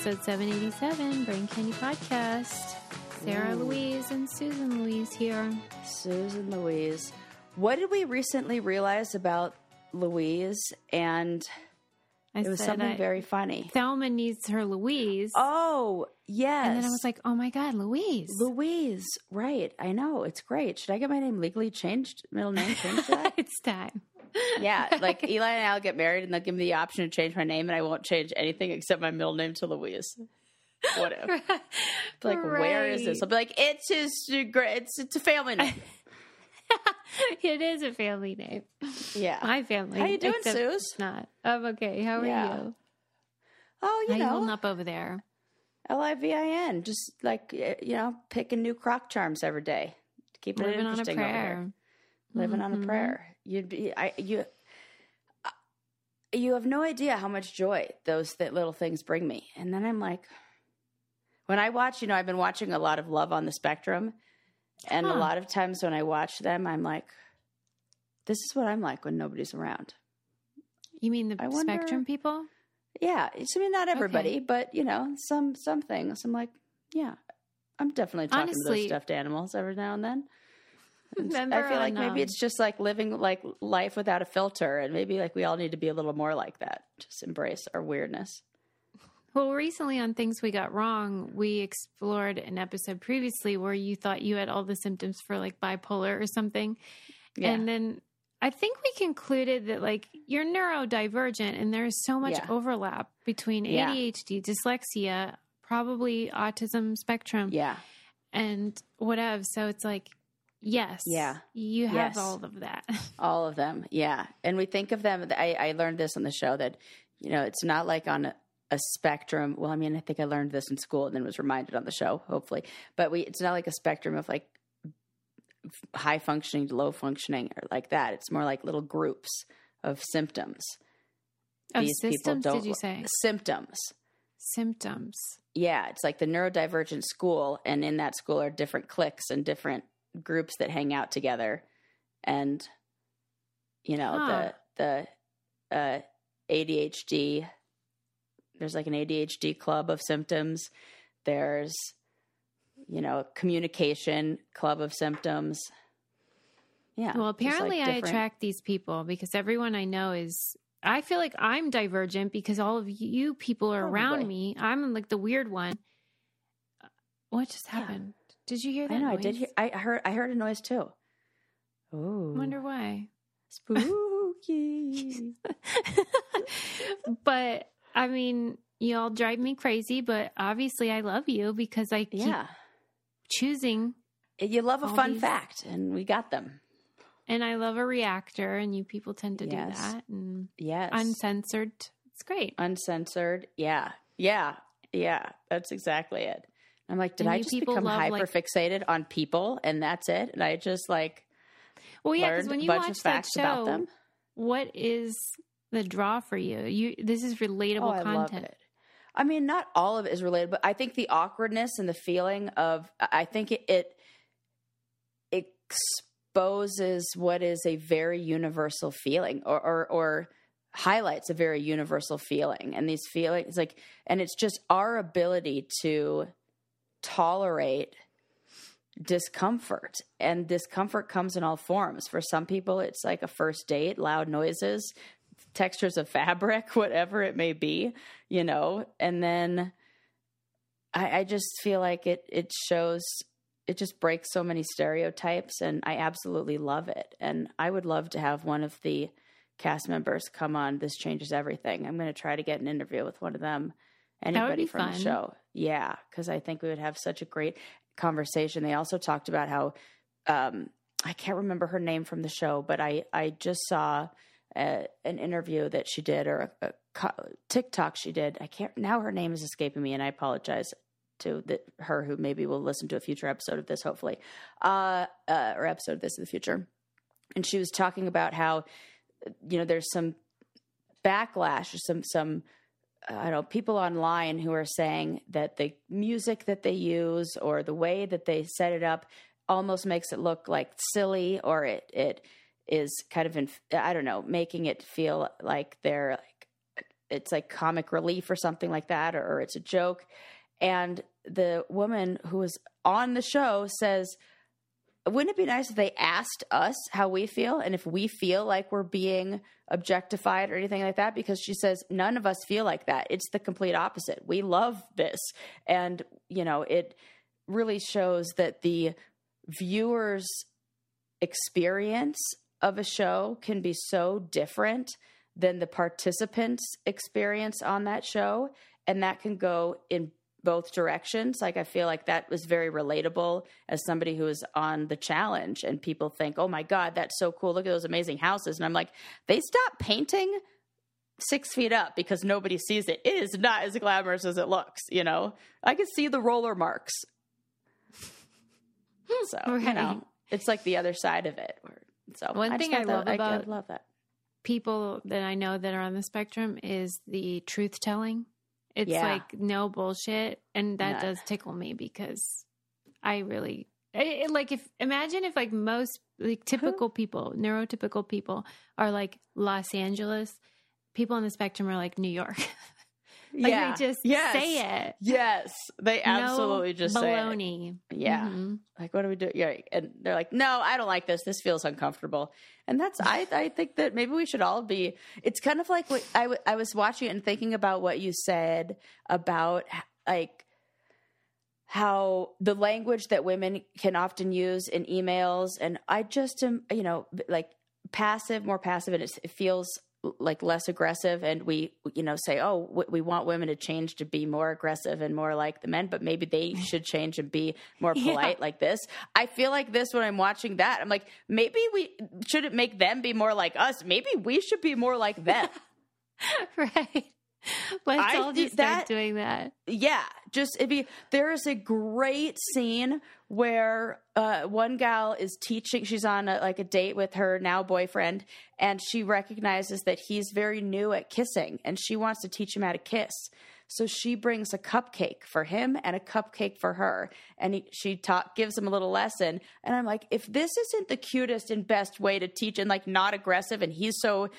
episode 787, Brain Candy Podcast. Sarah Louise and Susan Louise here. Susan Louise. What did we recently realize about Louise? And it was something very funny. Thelma needs her Louise. Oh, yes. And then I was like, oh my God, Louise. Louise, right. I know. It's great. Should I get my name legally changed? Middle name changed to that? It's time. Yeah, like Eli and I will get married and they'll give me the option to change my name and I won't change anything except my middle name to Louise. Whatever. Like, where is this? I'll be like, it's a family name. It is a family name. Yeah. My family. How you doing, Suze? It's not. I'm okay. How are you? Oh, How you holding up over there? LIVIN. Just like, picking new crock charms every day. Keeping it interesting over here. Living on a prayer. You have no idea how much joy those little things bring me. And then I'm like, when I watch, I've been watching a lot of Love on the Spectrum. And a lot of times when I watch them, I'm like, this is what I'm like when nobody's around. You mean the Spectrum people? Yeah. Not everybody, but, some things. I'm like, yeah, I'm definitely talking to those stuffed animals every now and then. I feel like maybe it's just like living like life without a filter, and maybe like we all need to be a little more like that. Just embrace our weirdness. Well, recently on Things We Got Wrong, we explored an episode previously where you thought you had all the symptoms for like bipolar or something. Yeah. And then I think we concluded that like you're neurodivergent and there's so much overlap between ADHD, dyslexia, probably autism spectrum. Yeah. And whatever. So it's like, yes. Yeah. You have all of that. All of them. Yeah. And we think of them. I learned this on the show that, it's not like on a spectrum. Well, I think I learned this in school and then was reminded on the show, hopefully. But it's not like a spectrum of like high functioning to low functioning or like that. It's more like little groups of symptoms. These systems, people did you say? Symptoms. Symptoms. Yeah. It's like the neurodivergent school. And in that school are different cliques and different groups that hang out together, and the ADHD, there's like an ADHD club of symptoms. There's a communication club of symptoms. Yeah. Well, apparently I attract these people because everyone I know I feel like I'm divergent because all of you people are around me. I'm like the weird one. What just happened? Did you hear that? I know. Noise? I did hear. I heard a noise too. Oh, wonder why. Spooky. But y'all drive me crazy. But obviously, I love you because I keep choosing. You love a fun fact, and we got them. And I love a reactor, and you people tend to do that. And uncensored. It's great. Uncensored. Yeah. That's exactly it. I'm like, did I just become hyper-fixated on people and that's it? And I just learned when you a bunch watch of facts about them. What is the draw for you? This is relatable content. I love it. Not all of it is related, but I think the awkwardness and the feeling of, I think it exposes what is a very universal feeling or highlights a very universal feeling. And these feelings and it's just our ability to tolerate discomfort, and discomfort comes in all forms. For some people it's like a first date, loud noises, textures of fabric, whatever it may be, and then I just feel like it shows, it just breaks so many stereotypes, and I absolutely love it. And I would love to have one of the cast members come on This Changes Everything. I'm going to try to get an interview with one of them. Anybody from the show. Yeah, because I think we would have such a great conversation. They also talked about how, I can't remember her name from the show, but I just saw an interview that she did, or a TikTok she did. Now her name is escaping me, and I apologize to her who maybe will listen to a future episode of this, hopefully, or episode of this in the future. And she was talking about how, there's some backlash or some people online who are saying that the music that they use or the way that they set it up almost makes it look like silly, or it is kind of, making it feel like they're like it's like comic relief or something like that, or it's a joke. And the woman who was on the show says, wouldn't it be nice if they asked us how we feel and if we feel like we're being objectified or anything like that? Because she says none of us feel like that. It's the complete opposite. We love this. And, you know, it really shows that the viewer's experience of a show can be so different than the participant's experience on that show. And that can go in both directions. Like, I feel like that was very relatable as somebody who was on the challenge, and people think, oh my God, that's so cool. Look at those amazing houses. And I'm like, they stopped painting 6 feet up because nobody sees it. It is not as glamorous as it looks. You know, I can see the roller marks. So, right. You know, it's like the other side of it. So one thing I love about I love that people that I know that are on the spectrum is the truth telling. It's like no bullshit. And that does tickle me because I really imagine if like most like typical people, neurotypical people are like Los Angeles, people on the spectrum are like New York. Like they just say it. Yes. They absolutely just baloney. Say it. Yeah. Mm-hmm. Like, what do we do? Yeah. And they're like, no, I don't like this. This feels uncomfortable. And that's, I think that maybe we should all be, it's kind of like what I was watching and thinking about what you said about like how the language that women can often use in emails. And I just am, you know, like more passive, and it feels like less aggressive, and we, you know, say, oh, we want women to change to be more aggressive and more like the men, but maybe they should change and be more polite like this. I feel like this when I'm watching that. I'm like, maybe we shouldn't make them be more like us. Maybe we should be more like them. Right. Let's all just start doing that. Yeah. There is a great scene where one gal is teaching, she's on a date with her now boyfriend, and she recognizes that he's very new at kissing, and she wants to teach him how to kiss. So she brings a cupcake for him and a cupcake for her, and she gives him a little lesson. And I'm like, if this isn't the cutest and best way to teach, and like not aggressive, and he's so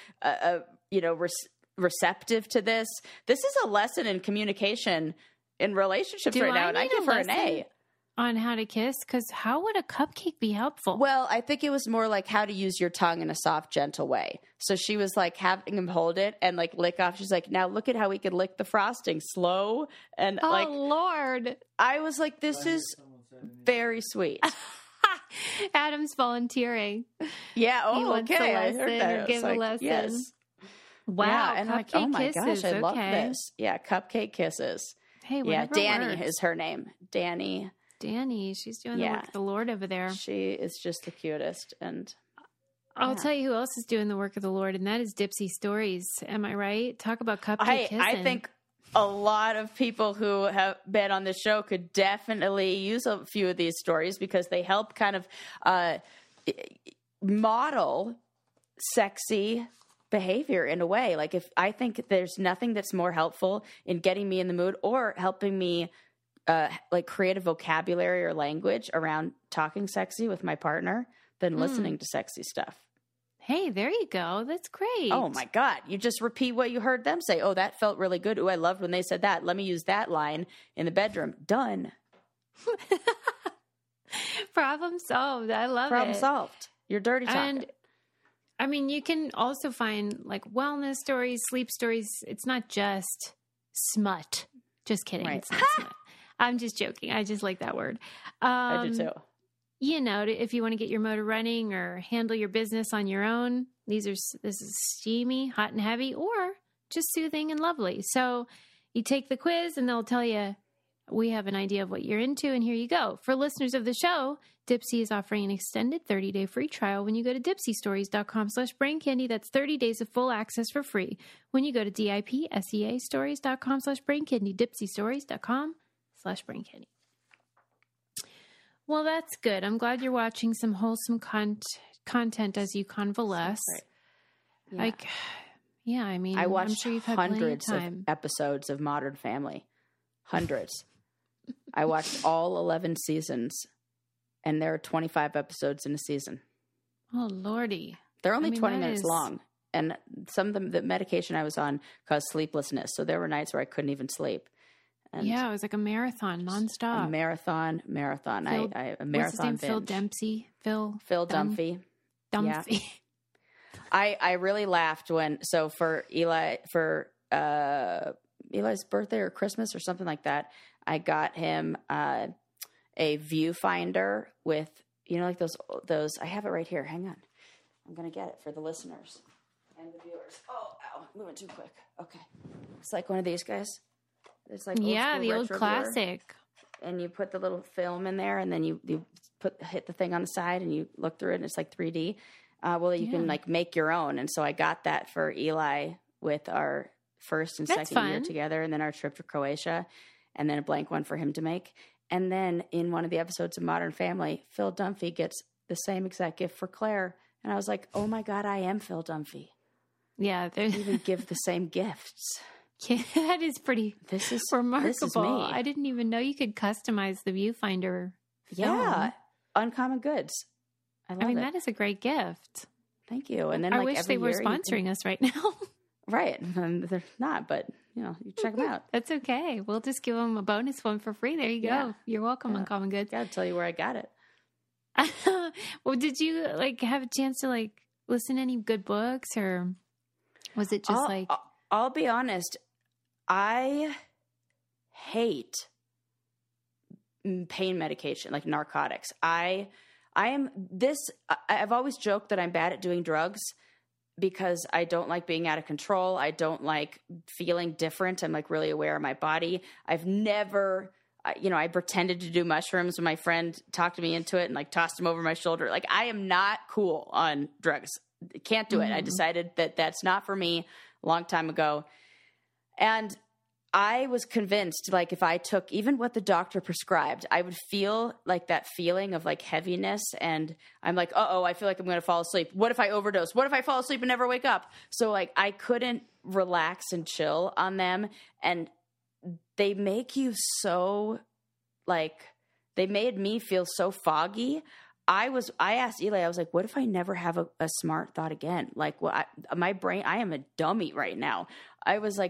receptive to this is a lesson in communication in relationships right now, and I give her an A on how to kiss, because how would a cupcake be helpful? Well, I think it was more like how to use your tongue in a soft, gentle way. So she was like having him hold it and like lick off. She's like, now look at how we could lick the frosting slow. And Lord, I was like, this is very sweet. Adam's volunteering. Yeah. Oh, he wants okay. A lesson, I heard that. or give a lesson. Yes. Wow. Yeah, and cupcake like, oh my kisses. gosh, I love this. Yeah, cupcake kisses. Hey, Danny is her name. Danny, she's doing the work of the Lord over there. She is just the cutest. And I'll tell you who else is doing the work of the Lord, and that is Dipsea Stories. Am I right? Talk about cupcake kissing. I think a lot of people who have been on this show could definitely use a few of these stories, because they help kind of model sexy behavior in a way. Like, if I think there's nothing that's more helpful in getting me in the mood or helping me like create a vocabulary or language around talking sexy with my partner than listening to sexy stuff. Hey, there you go. That's great. Oh my God. You just repeat what you heard them say. Oh, that felt really good. Oh, I loved when they said that. Let me use that line in the bedroom. Done. Problem solved. I love it. Problem solved. You're dirty talking. And I mean, you can also find like wellness stories, sleep stories. It's not just smut. Just kidding. Right. It's not smut. I'm just joking. I just like that word. I do too. You know, if you want to get your motor running or handle your business on your own, this is steamy, hot and heavy, or just soothing and lovely. So you take the quiz and they'll tell you, we have an idea of what you're into, and here you go. For listeners of the show, Dipsea is offering an extended 30-day free trial when you go to dipseastories.com/braincandy. That's 30 days of full access for free when you go to dipseastories.com/braincandy, dipseastories.com/braincandy. Well, that's good. I'm glad you're watching some wholesome content as you convalesce. Right. Yeah. I mean, I watched I'm sure you've had hundreds plenty of time. episodes of Modern Family. Hundreds. I watched all 11 seasons, and there are 25 episodes in a season. Oh, Lordy. They're only 20 minutes long. And some of the medication I was on caused sleeplessness. So there were nights where I couldn't even sleep. And it was like a marathon, nonstop. A marathon. Phil, a marathon what's his name? binge. Phil Dempsey. Phil Dunphy. Dunphy. Yeah. I really laughed for Eli's birthday or Christmas or something like that, I got him a viewfinder with, like those, I have it right here. Hang on. I'm going to get it for the listeners and the viewers. Oh, ow, moving too quick. Okay. It's like one of these guys. It's like the old classic. Viewer. And you put the little film in there, and then you hit the thing on the side, and you look through it, and it's like 3D. You can like make your own. And so I got that for Eli with our first and second year together, and then our trip to Croatia, and then a blank one for him to make. And then in one of the episodes of Modern Family, Phil Dunphy gets the same exact gift for Claire. And I was like, oh my God, I am Phil Dunphy. Yeah. They even give the same gifts. Yeah, that is pretty remarkable. This is me. I didn't even know you could customize the viewfinder film. Yeah. Uncommon Goods. I mean, that is a great gift. Thank you. And then I wish they were sponsoring us right now. Right. They're not, but you check them out. That's okay. We'll just give them a bonus one for free. There you go. Yeah. You're welcome, Uncommon Goods. Gotta tell you where I got it. Well, did you have a chance to listen to any good books, or was it just I'll be honest. I hate pain medication, like narcotics. I've always joked that I'm bad at doing drugs because I don't like being out of control. I don't like feeling different. I'm really aware of my body. I've never, I pretended to do mushrooms when my friend talked me into it and tossed them over my shoulder. I am not cool on drugs. Can't do it. I decided that that's not for me a long time ago. And I was convinced, if I took even what the doctor prescribed, I would feel that feeling of heaviness. And I'm like, I feel like I'm going to fall asleep. What if I overdose? What if I fall asleep and never wake up? So I couldn't relax and chill on them. And they make you so they made me feel so foggy. I asked Eli, I was like, what if I never have a smart thought again? My brain, I am a dummy right now. I was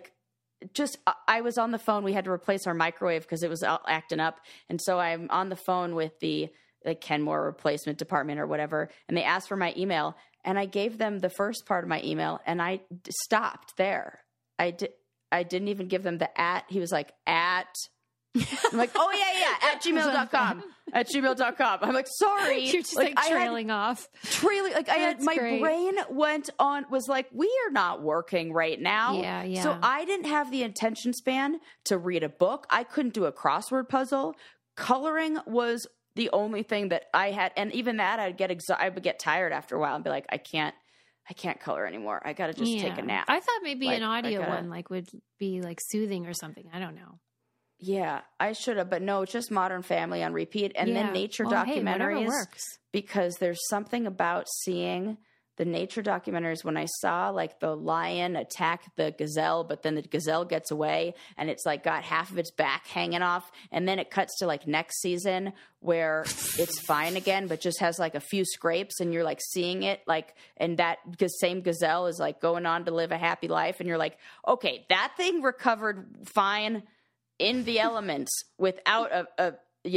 I was on the phone. We had to replace our microwave because it was acting up. And so I'm on the phone with the Kenmore replacement department or whatever. And they asked for my email, and I gave them the first part of my email, and I stopped there. I didn't even give them the @ He was like, @ I'm like, oh yeah, at gmail.com. At gmail.com. I'm like, sorry. You're just trailing off. My brain was like, we are not working right now. Yeah. So I didn't have the attention span to read a book. I couldn't do a crossword puzzle. Coloring was the only thing that I had. And even that, I would get tired after a while and be like, I can't color anymore. I got to just take a nap. I thought maybe an audio one would be soothing or something. I don't know. Yeah, I should have, but no, it's just Modern Family on repeat. And then nature documentaries, works. Because there's something about seeing the nature documentaries. When I saw the lion attack the gazelle, but then the gazelle gets away and it's got half of its back hanging off. And then it cuts to next season where it's fine again, but just has a few scrapes, and you're seeing it and that same gazelle is going on to live a happy life. And you're like, okay, that thing recovered fine in the elements without a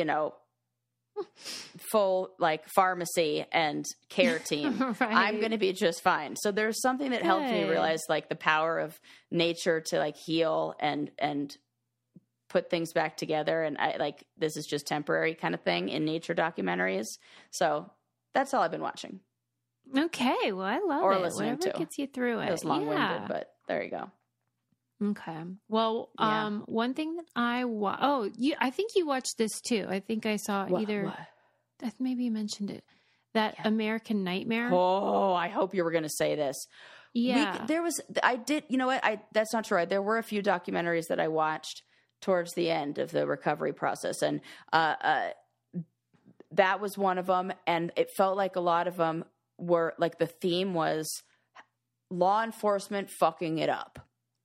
full pharmacy and care team. Right. I'm going to be just fine. So there's something that helped me realize the power of nature to heal and put things back together. And I this is just temporary kind of thing in nature documentaries. So that's all I've been watching. Okay. Well, I love or it. Listening Whatever to. Gets you through it. It was long-winded, but there you go. Okay. Well, one thing that I think you watched this too. I think I saw maybe you mentioned it. That American Nightmare. Oh, I hope you were going to say this. Yeah. You know what? That's not true. There were a few documentaries that I watched towards the end of the recovery process. And, that was one of them. And it felt like a lot of them were the theme was law enforcement fucking it up.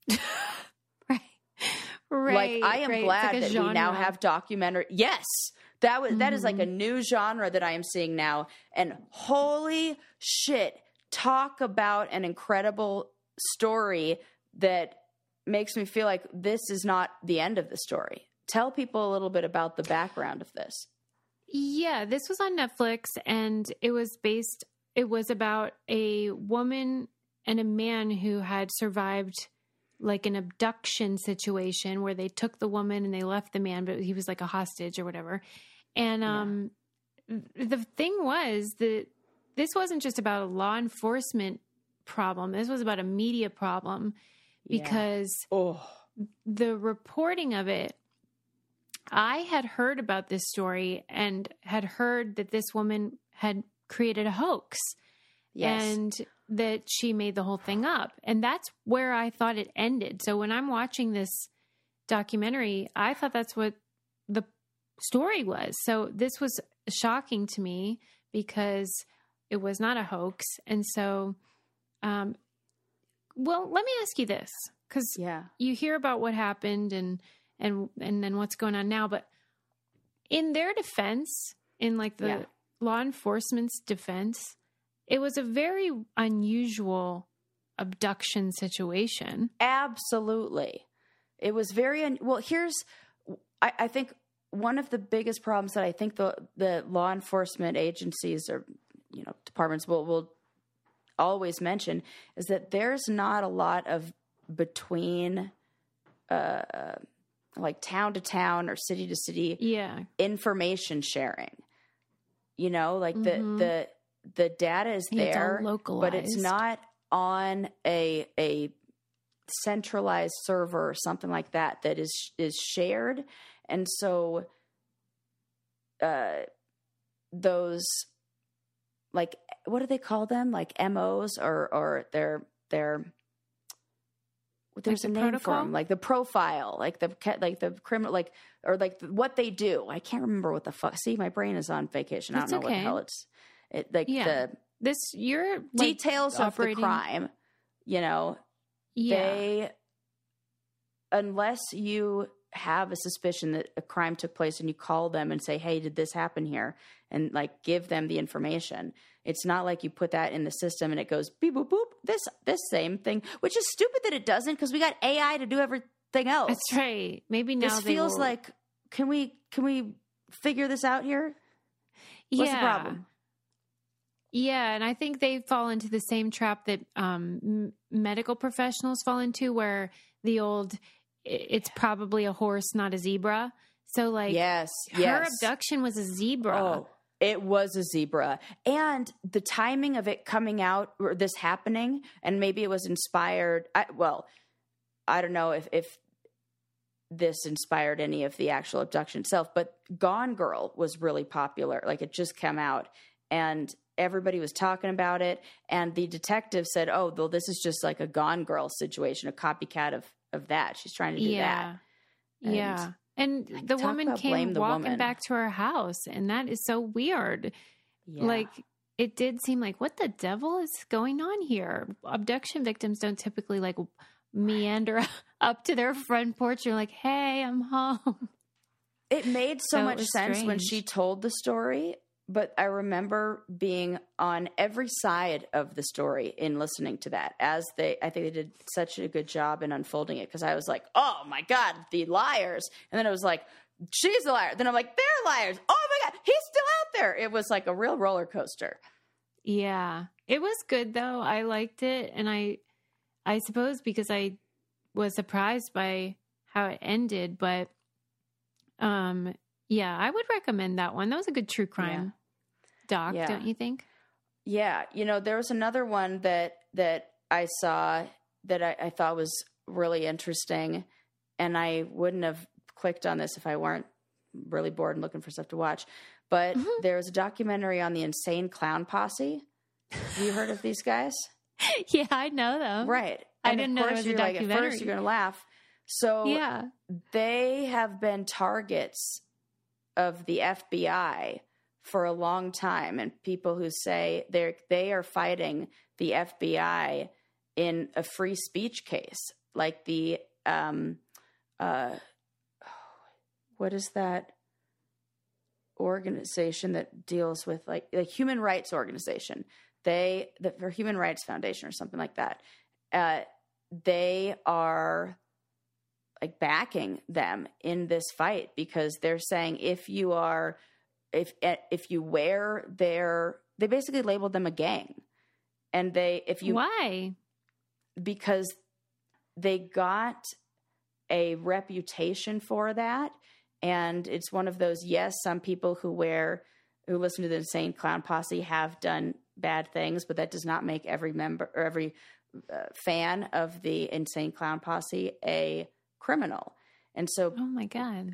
Right. I am glad that we now have documentary. Yes, that is a new genre that I am seeing now. And holy shit, talk about an incredible story that makes me feel like this is not the end of the story. Tell people a little bit about the background of this. Yeah, this was on Netflix, and it was about a woman and a man who had survived like an abduction situation where they took the woman and they left the man, but he was like a hostage or whatever. And the thing was that this wasn't just about a law enforcement problem. This was about a media problem because the reporting of it, I had heard about this story and had heard that this woman had created a hoax and that she made the whole thing up. And that's where I thought it ended. So when I'm watching this documentary, I thought that's what the story was. So this was shocking to me because it was not a hoax. And so, well, let me ask you this, because you hear about what happened and then what's going on now, but in their defense, in like the law enforcement's defense, it was a very unusual abduction situation. Absolutely. It was very, well, I think one of the biggest problems that I think the law enforcement agencies or, departments will always mention is that there's not a lot of between, like town to town or city to city information sharing, like the data is there, but it's not on a centralized server or something like that is shared. And so, those, like, what do they call them? Like MOs or there's like a name protocol for them, like the profile, like the criminal, like, or like what they do. I can't remember what the fuck. See, my brain is on vacation. I don't know what the hell your details of the crime, they, unless you have a suspicion that a crime took place and you call them and say, hey, did this happen here? And like give them the information. It's not like you put that in the system and it goes beep, boop, boop, this same thing, which is stupid that it doesn't, because we got AI to do everything else. That's right. Maybe now this feels like, can we figure this out here? What's the problem? Yeah, and I think they fall into the same trap that medical professionals fall into, where it's probably a horse, not a zebra. So, like, her abduction was a zebra. Oh, it was a zebra. And the timing of it coming out, or this happening, and maybe it was inspired. I don't know if this inspired any of the actual abduction itself, but Gone Girl was really popular. Like, it just came out, and everybody was talking about it. And the detective said, oh, well, this is just like a Gone Girl situation, a copycat of that. She's trying to do that. And the woman came walking back to her house, and that is so weird. Yeah. Like, it did seem like, what the devil is going on here? Abduction victims don't typically like meander up to their front porch. You're like, hey, I'm home. It made so much sense when she told the story. But I remember being on every side of the story in listening to that, I think they did such a good job in unfolding it, because I was like, oh my God, the liars. And then it was like, she's a liar. Then I'm like, they're liars. Oh my God, he's still out there. It was like a real roller coaster. Yeah, it was good though. I liked it. And I suppose because I was surprised by how it ended, but yeah, I would recommend that one. That was a good true crime doc, don't you think? Yeah. There was another one that I saw that I thought was really interesting, and I wouldn't have clicked on this if I weren't really bored and looking for stuff to watch. But there was a documentary on the Insane Clown Posse. Have you heard of these guys? Yeah, I know them. Right. I didn't know there was a documentary. At first you're going to laugh. So they have been targets of the FBI for a long time, and people who say they are fighting the FBI in a free speech case, like the what is that organization that deals with like Human Rights Organization? for Human Rights Foundation or something like that, they are like backing them in this fight because they're saying if you wear they basically labeled them a gang. And why? Because they got a reputation for that. And it's one of those, yes, some people who listen to the Insane Clown Posse have done bad things, but that does not make every member or every fan of the Insane Clown Posse a criminal. And so, oh my God,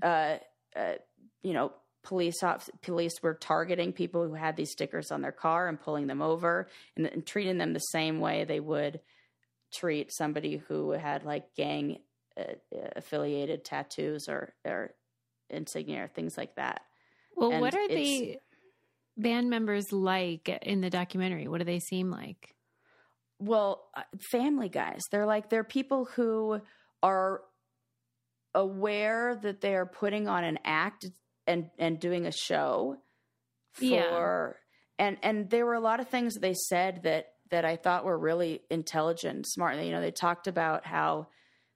police were targeting people who had these stickers on their car and pulling them over and treating them the same way they would treat somebody who had like gang affiliated tattoos or insignia or things like that. Well, and what are the band members like in the documentary? What do they seem like? Well, family guys. They're people who are aware that they are putting on an act and doing a show for, and there were a lot of things they said that I thought were really intelligent, smart. They talked about how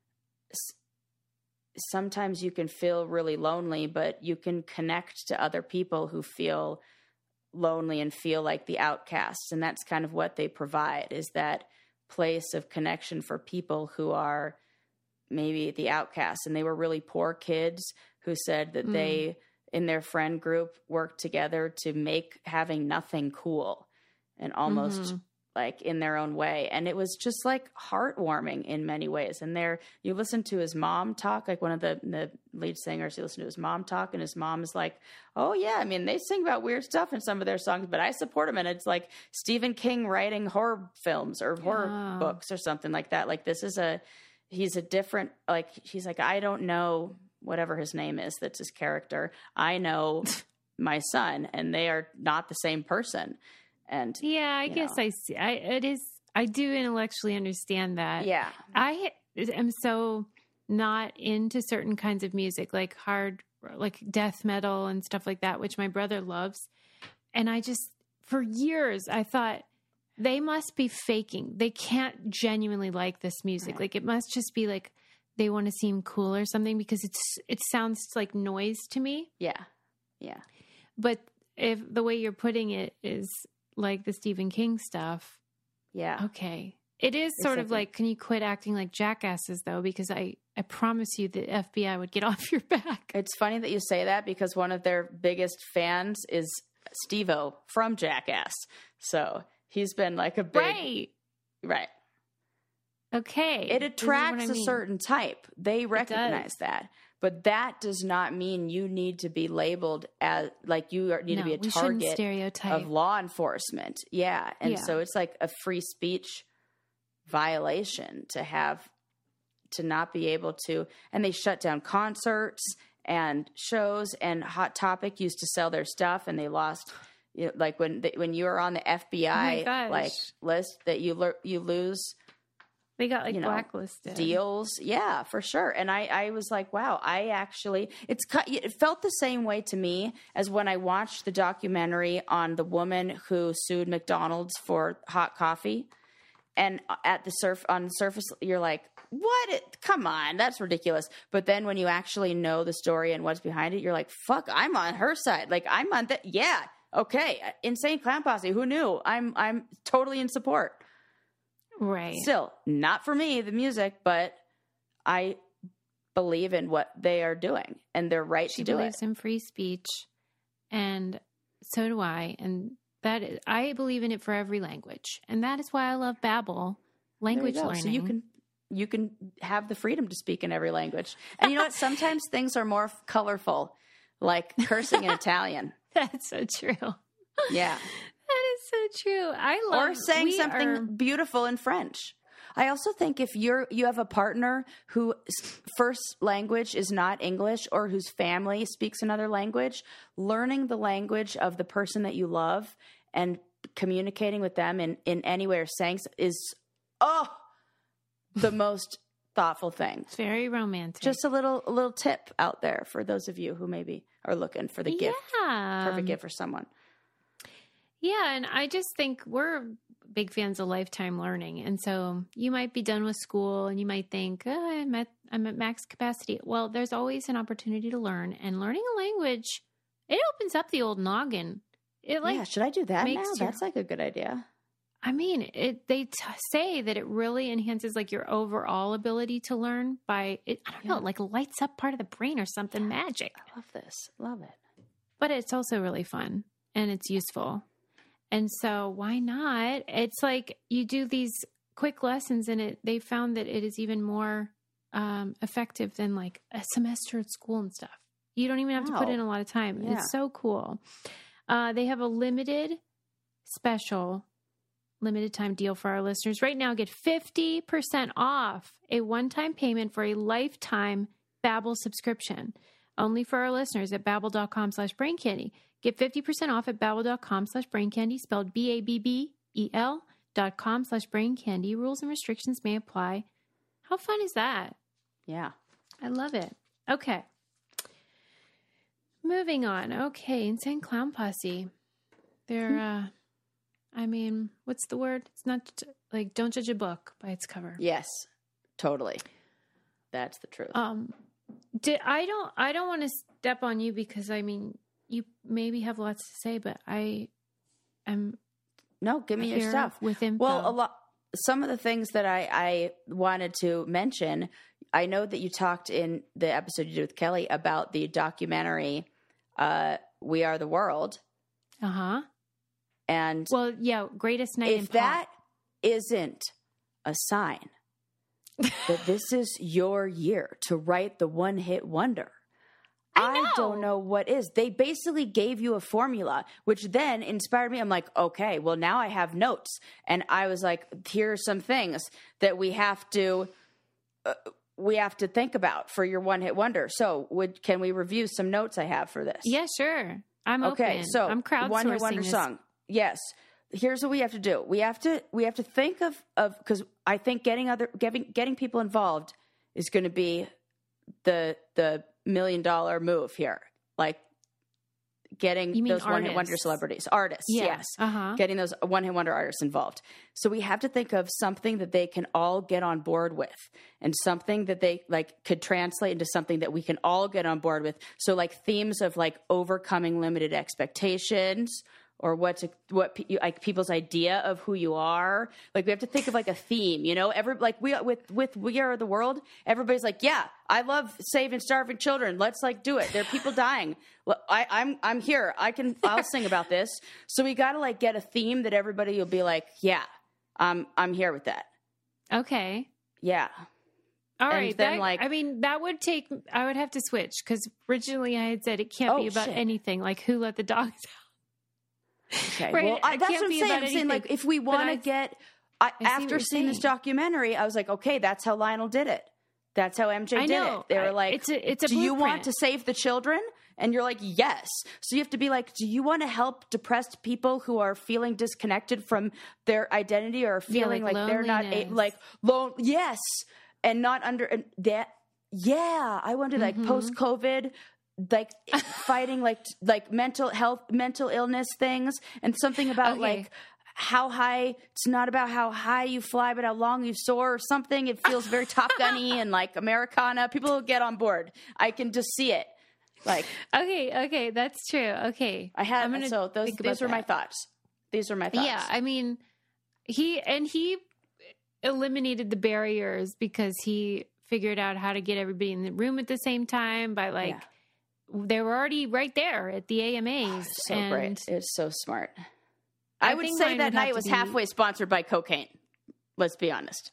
sometimes you can feel really lonely, but you can connect to other people who feel lonely and feel like the outcasts. And that's kind of what they provide, is that place of connection for people who are maybe the outcasts. And they were really poor kids who said that they, in their friend group, worked together to make having nothing cool and almost like in their own way. And it was just like heartwarming in many ways. And you listen to his mom talk, like one of the lead singers, you listen to his mom talk, and his mom is like, oh yeah, I mean, they sing about weird stuff in some of their songs, but I support them. And it's like Stephen King writing horror films or horror books or something like that. Like he's a different, like, he's like, I don't know whatever his name is, that's his character. I know my son, and they are not the same person. And yeah, I guess I see. I do intellectually understand that. Yeah. I am so not into certain kinds of music, like hard, like death metal and stuff like that, which my brother loves. And I just, for years, I thought they must be faking. They can't genuinely like this music. Right. Like it must just be like they want to seem cool or something, because it sounds like noise to me. Yeah. Yeah. But if the way you're putting it is like the Stephen King stuff. Yeah. Okay. It is sort of like, can you quit acting like jackasses though? Because I promise you the FBI would get off your back. It's funny that you say that, because one of their biggest fans is Steve-O from Jackass. So he's been like a big... Right. Okay. It attracts a certain type. They recognize that. But that does not mean you need to be labeled as, like, need to be a target of law enforcement. Yeah. And so it's like a free speech violation to not be able to, and they shut down concerts and shows, and Hot Topic used to sell their stuff, and they lost, like when you are on the FBI like list, that you lose. They got like blacklisted deals. Yeah, for sure. And I was like, wow, it felt the same way to me as when I watched the documentary on the woman who sued McDonald's for hot coffee. And on the surface, you're like, what? Come on, that's ridiculous. But then when you actually know the story and what's behind it, you're like, fuck, I'm on her side. Like, I'm on that. Yeah. Okay. Insane Clown Posse. Who knew? I'm totally in support. Right. Still, not for me, the music, but I believe in what they are doing, and they're right to do it. She believes in free speech, and so do I. And I believe in it for every language, and that is why I love Babbel, language learning. So you can have the freedom to speak in every language. And you know what? Sometimes things are more colorful, like cursing in Italian. That's so true. Yeah. So true. Or saying something beautiful in French. I also think if you have a partner whose first language is not English, or whose family speaks another language, learning the language of the person that you love and communicating with them in any way or saying is the most thoughtful thing. It's very romantic. Just a little tip out there for those of you who maybe are looking for the gift, perfect gift for someone. Yeah, and I just think we're big fans of lifetime learning. And so you might be done with school and you might think, oh, I'm at max capacity. Well, there's always an opportunity to learn. And learning a language, it opens up the old noggin. It should I do that now? makes That's like a good idea. I mean, they say that it really enhances like your overall ability to learn by it. I don't know, like lights up part of the brain or something magic. I love this. Love it. But it's also really fun and it's useful. And so why not? It's like you do these quick lessons and they found that it is even more effective than like a semester at school and stuff. You don't even have to put in a lot of time. Yeah. It's so cool. They have a limited time deal for our listeners. Right now, get 50% off a one-time payment for a lifetime Babbel subscription. Only for our listeners at babbel.com/braincandy. Get 50% off at babbel.com/braincandy, spelled BABBEL.com/braincandy. Rules and restrictions may apply. How fun is that? Yeah. I love it. Okay. Moving on. Okay, Insane Clown Posse. They're, I mean, what's the word? It's not like don't judge a book by its cover. Yes, totally. That's the truth. I don't want to step on you because I mean, you maybe have lots to say, but I am. No, give me your stuff with info. Well, some of the things that I wanted to mention. I know that you talked in the episode you did with Kelly about the documentary, "We Are the World." And Greatest Night in Pop. If that isn't a sign that this is your year to write the one-hit wonder, I don't know what is. They basically gave you a formula, which then inspired me. I'm like, okay, well, now I have notes. And I was like, here are some things that we have to think about for your one-hit wonder. So can we review some notes I have for this? Yeah, sure. I'm open. Okay, so I'm crowdsourcing one-hit wonder this. song. Yes. Here's what we have to do. We have to think of because I think getting people involved is going to be the $1 million move here. Like getting those one-hit wonder celebrities, artists, yes. Getting those one-hit wonder artists involved. So we have to think of something that they can all get on board with and something that they like could translate into something that we can all get on board with. So like themes of like overcoming limited expectations, or what people's idea of who you are. Like we have to think of like a theme, you know. With We Are the World, everybody's like, yeah, I love saving starving children. Let's like do it. There are people dying. Well, I'm here. I'll sing about this. So we got to like get a theme that everybody will be like, yeah, I'm here with that. Okay. Yeah. All right. Then that would take. I would have to switch because originally I had said it can't be about anything. Like who let the dogs out. Okay, right. Well, that's what I'm saying. I'm saying, like, if we want to get, after seeing this documentary, I was like, okay, that's how Lionel did it. That's how MJ did it. They were like, it's a do you want to save the children? And you're like, yes. So you have to be like, do you want to help depressed people who are feeling disconnected from their identity or feeling like they're not alone? Yes. And not under that. Yeah. I want to like post-COVID, like fighting like mental health, mental illness things, and something about like how high. It's not about how high you fly, but how long you soar or something. It feels very Top Gun-y and like Americana. People will get on board. I can just see it. Like okay, that's true. Okay, these were my thoughts. These are my thoughts. Yeah, I mean, he eliminated the barriers because he figured out how to get everybody in the room at the same time by like. Yeah. They were already right there at the AMAs. Great. It's so smart. I would say that night was halfway sponsored by cocaine. Let's be honest.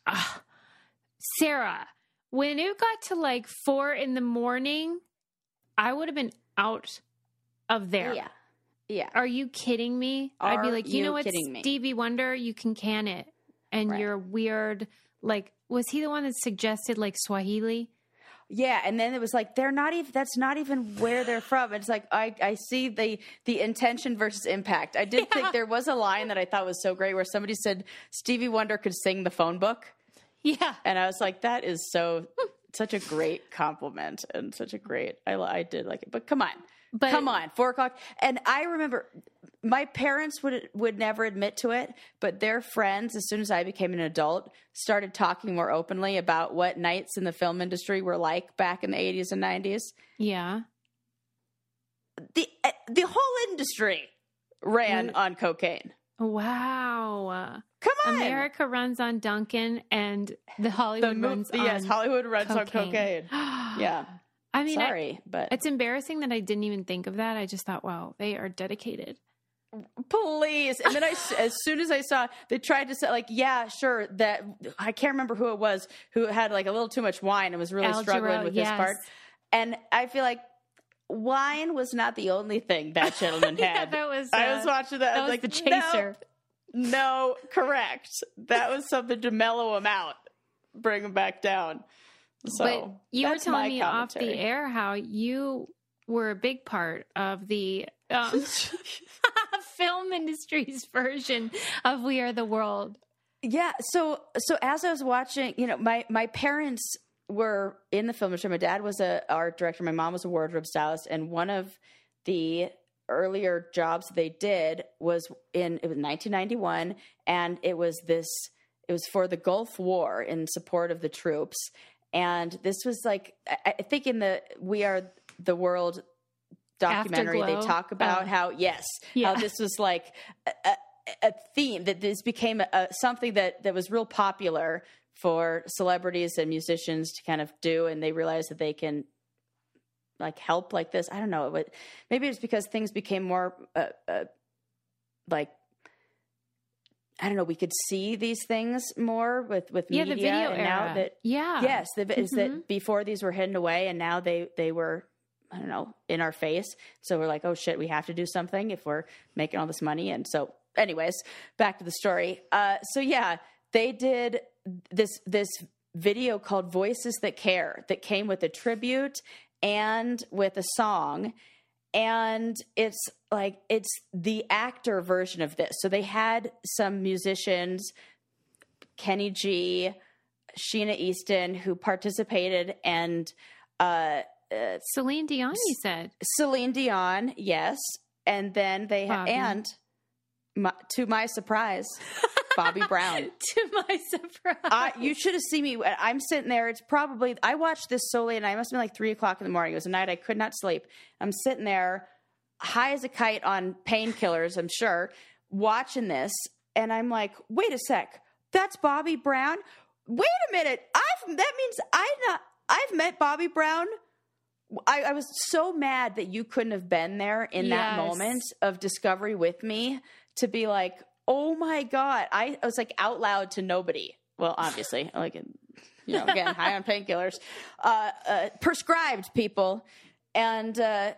Sarah, when it got to like 4 a.m, I would have been out of there. Yeah. Are you kidding me? I'd be like, you know what, Stevie Wonder, you can can it. And you're weird. Like, was he the one that suggested like Swahili? Yeah, and then it was like that's not even where they're from. It's like I see the intention versus impact. I did think there was a line that I thought was so great where somebody said Stevie Wonder could sing the phone book. Yeah. And I was like, that is such a great compliment and such a great I did like it. But come on. 4 o'clock. And I remember my parents would never admit to it, but their friends, as soon as I became an adult, started talking more openly about what nights in the film industry were like back in the 80s and 90s. Yeah. The whole industry ran on cocaine. Wow. Come on. America runs on Dunkin' and the Hollywood runs on Yes, Hollywood runs cocaine. on cocaine. Yeah. I mean, but it's embarrassing that I didn't even think of that. I just thought, wow, they are dedicated. Please. And then as soon as I saw, they tried to say, like, yeah, sure, that I can't remember who it was who had like a little too much wine and was really struggling with this part. And I feel like wine was not the only thing that gentleman had. That was. I was watching that. I was was like, the chaser. No, correct. That was something to mellow him out, bring him back down. So, but you were telling me off the air how you were a big part of the film industry's version of We Are the World. Yeah. So as I was watching, my parents were in the film industry. My dad was an art director. My mom was a wardrobe stylist. And one of the earlier jobs they did was 1991. And it was for the Gulf War in support of the troops. And this was like, I think in the We Are the World documentary, Afterglow. they talk about how this was like a theme, that this became something that was real popular for celebrities and musicians to kind of do. And they realized that they can like help like this. I don't know, but maybe it's because things became more like, I don't know, we could see these things more with media. The video and era. Now that, yes, is that before these were hidden away and now they were, I don't know, in our face. So we're like, oh shit, we have to do something if we're making all this money. And so anyways, back to the story. So yeah, they did this video called Voices That Care that came with a tribute and with a song. And it's the actor version of this. So they had some musicians, Kenny G, Sheena Easton, who participated, and Celine Dion, you said. Celine Dion, yes. And then they had, to my surprise, Bobby Brown. To my surprise. You should have seen me. I'm sitting there. It's probably, I watched this so late, and I must have been like 3:00 in the morning. It was a night I could not sleep. I'm sitting there, high as a kite on painkillers, I'm sure, watching this. And I'm like, wait a sec. That's Bobby Brown? Wait a minute. I've met Bobby Brown. I was so mad that you couldn't have been there in that moment of discovery with me to be like, oh my God. I was like out loud to nobody. Well, obviously, like, again, high on painkillers, prescribed people. And, so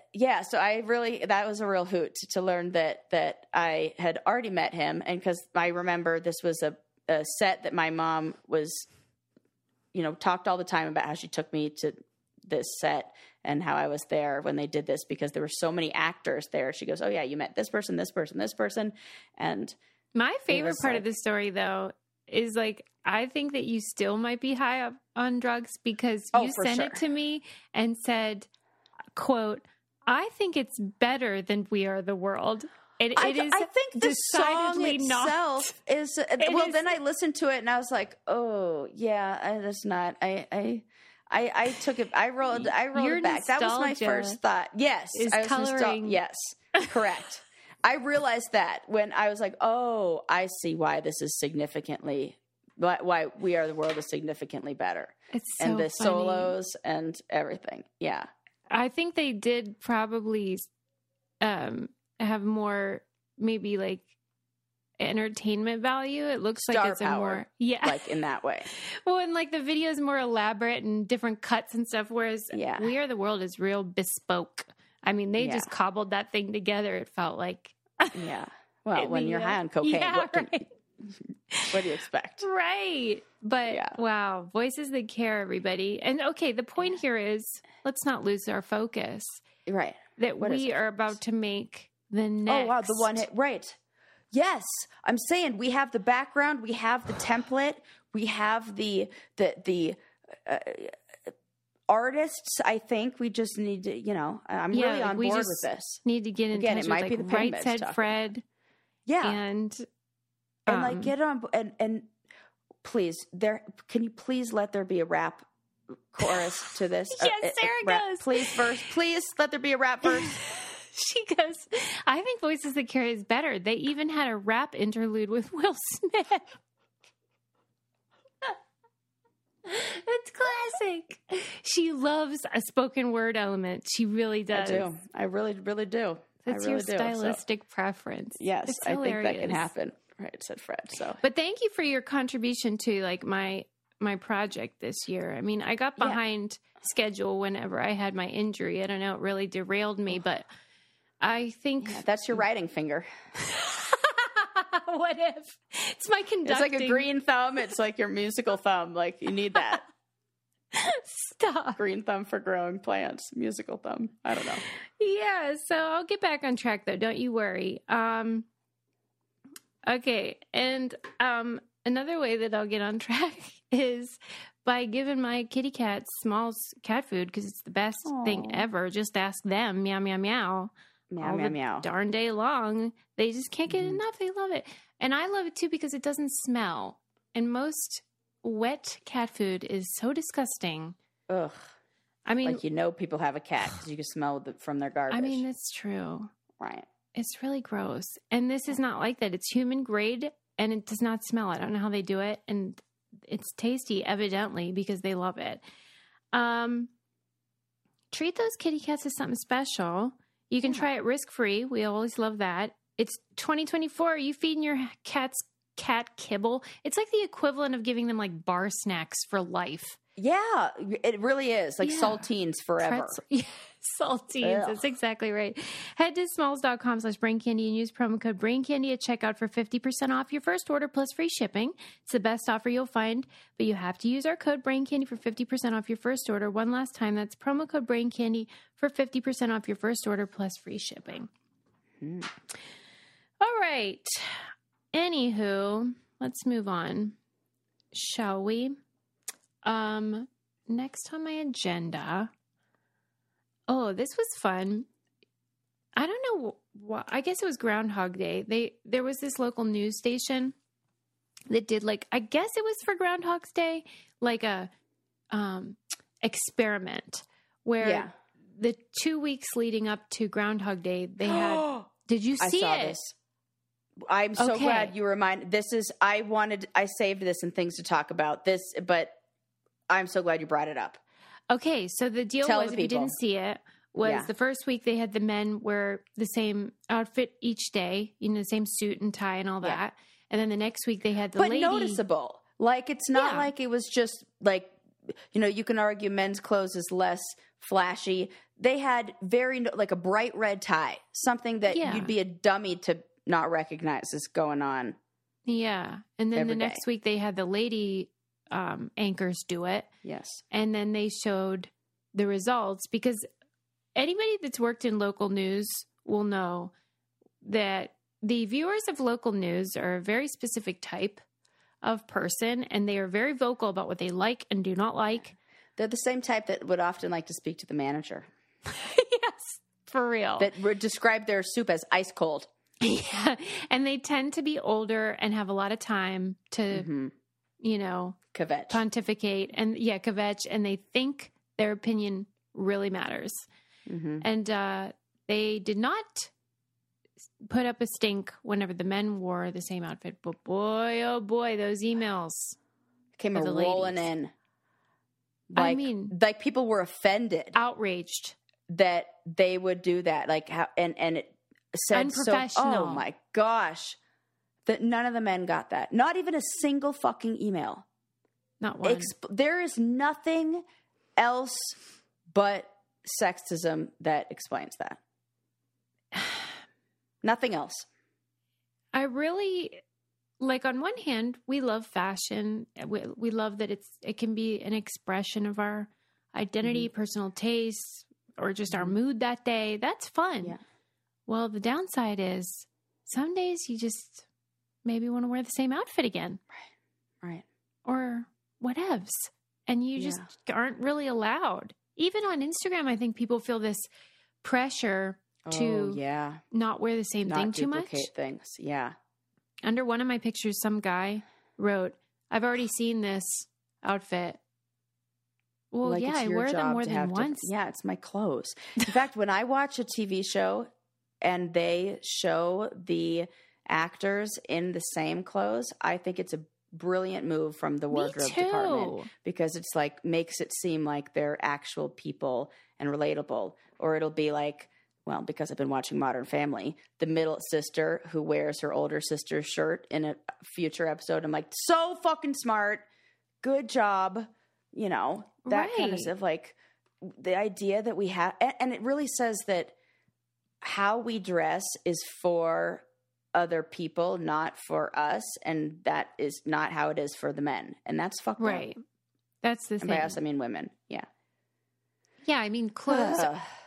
that was a real hoot to learn that I had already met him. And cause I remember this was a set that my mom was, talked all the time about how she took me to this set and how I was there when they did this because there were so many actors there. She goes, oh yeah, you met this person, this person, this person. And my favorite part of the story though is like, I think that you still might be high up on drugs because you sent it to me and said, quote, I think it's better than We Are the World. It is. I think the song itself not. is. Then I listened to it and I was like, oh yeah, that's not. I took it. I rolled it back. That was my first thought. Yes, I was coloring. Yes, correct. I realized that when I was like, oh, I see why this is significantly. Why We Are the World is significantly better. It's so and the funny. solos and everything. Yeah. I think they did probably have more maybe like entertainment value. It looks like it's power, like in that way. Well, and like the video is more elaborate and different cuts and stuff, whereas We Are the World is real bespoke. I mean, they just cobbled that thing together. It felt like Well, when you're high on cocaine, what do you expect? Right. But wow, Voices That Care, everybody. And okay, the point here is let's not lose our focus. Right. That we are about to make the next. Oh, wow. The one hit. Right. Yes. I'm saying we have the background. We have the template. We have the artists, I think we just need to, I'm really on board with this. Need to get in touch with like Right Said Fred. Yeah. And like get on and please can you please let there be a rap chorus to this? Yes, Sarah goes. Please let there be a rap verse. She goes, I think Voices That Carry is better. They even had a rap interlude with Will Smith. It's classic. She loves a spoken word element. She really does. I do. I really, really do. That's your stylistic preference. Yes, I think that can happen. Right, said Fred. So, but thank you for your contribution to like my project this year. I mean, I got behind schedule whenever I had my injury. I don't know, it really derailed me, but I think that's your writing finger. What if it's my conducting? It's like a green thumb. It's like your musical thumb. Like you need that. Stop. Green thumb for growing plants. Musical thumb. I don't know. Yeah. So I'll get back on track though. Don't you worry. Okay. And another way that I'll get on track is by giving my kitty cats Smalls cat food because it's the best thing ever. Just ask them. Meow, meow, meow. Meow, meow, meow. Darn day long. They just can't get enough. They love it. And I love it too because it doesn't smell. And most wet cat food is so disgusting. Ugh. I mean, like, people have a cat because you can smell from their garbage. I mean, that's true. Right. It's really gross. And this is not like that. It's human grade and it does not smell. I don't know how they do it. And it's tasty, evidently, because they love it. Treat those kitty cats as something special. You can try it risk-free. We always love that. It's 2024. Are you feeding your cats cat kibble? It's like the equivalent of giving them like bar snacks for life. Yeah, it really is. Like saltines forever. Saltines. Ugh. That's exactly right. Head to smalls.com/braincandy and use promo code braincandy at checkout for 50% off your first order plus free shipping. It's the best offer you'll find, but you have to use our code braincandy for 50% off your first order. One last time, that's promo code braincandy for 50% off your first order plus free shipping. All right. Anywho, let's move on. Shall we? Next on my agenda. Oh, this was fun. I don't know what, I guess it was Groundhog Day. There was this local news station that did I guess it was for Groundhog's Day, like a, experiment where the 2 weeks leading up to Groundhog Day, they had, did you see it? I saw this. I'm so glad you reminded, I saved this and things to talk about this, but I'm so glad you brought it up. Okay, so the deal was, if you didn't see it, was the first week they had the men wear the same outfit each day, the same suit and tie and all that. And then the next week they had the lady. But noticeable. Like, it's not like it was just you can argue men's clothes is less flashy. They had a bright red tie, something that you'd be a dummy to not recognize is going on. Yeah. And then the next week they had the lady anchors do it. Yes. And then they showed the results because anybody that's worked in local news will know that the viewers of local news are a very specific type of person and they are very vocal about what they like and do not like. They're the same type that would often like to speak to the manager. Yes, for real. That would describe their soup as ice cold. Yeah. And they tend to be older and have a lot of time to, kvetch. Pontificate and kvetch, and they think their opinion really matters. Mm-hmm. And they did not put up a stink whenever the men wore the same outfit, but boy, oh boy, those emails came rolling in. Like people were offended, outraged that they would do that. Like how and it said so. Oh my gosh, that none of the men got that. Not even a single fucking email. Not one. There is nothing else but sexism that explains that. Nothing else. I really, on one hand, we love fashion. We love that it can be an expression of our identity, personal tastes, or just our mood that day. That's fun. Yeah. Well, the downside is some days you just maybe want to wear the same outfit again. Right. Or whatevs. and you just aren't really allowed. Even on Instagram, I think people feel this pressure to not wear the same thing too much. Not duplicate things. Yeah. Under one of my pictures, some guy wrote, "I've already seen this outfit." Well, like I wear them more than once. Yeah, it's my clothes. In fact, when I watch a TV show and they show the actors in the same clothes, I think it's a brilliant move from the wardrobe department, because it's like makes it seem like they're actual people and relatable. Or it'll be like, well, because I've been watching Modern Family, the middle sister who wears her older sister's shirt in a future episode. I'm like, so fucking smart. Good job. You know, that kind of stuff, like the idea that we have, and it really says that how we dress is for other people, not for us. And that is not how it is for the men. And that's fucked up. Right. That's the thing. And by us, I mean women. Yeah. Yeah. I mean, clothes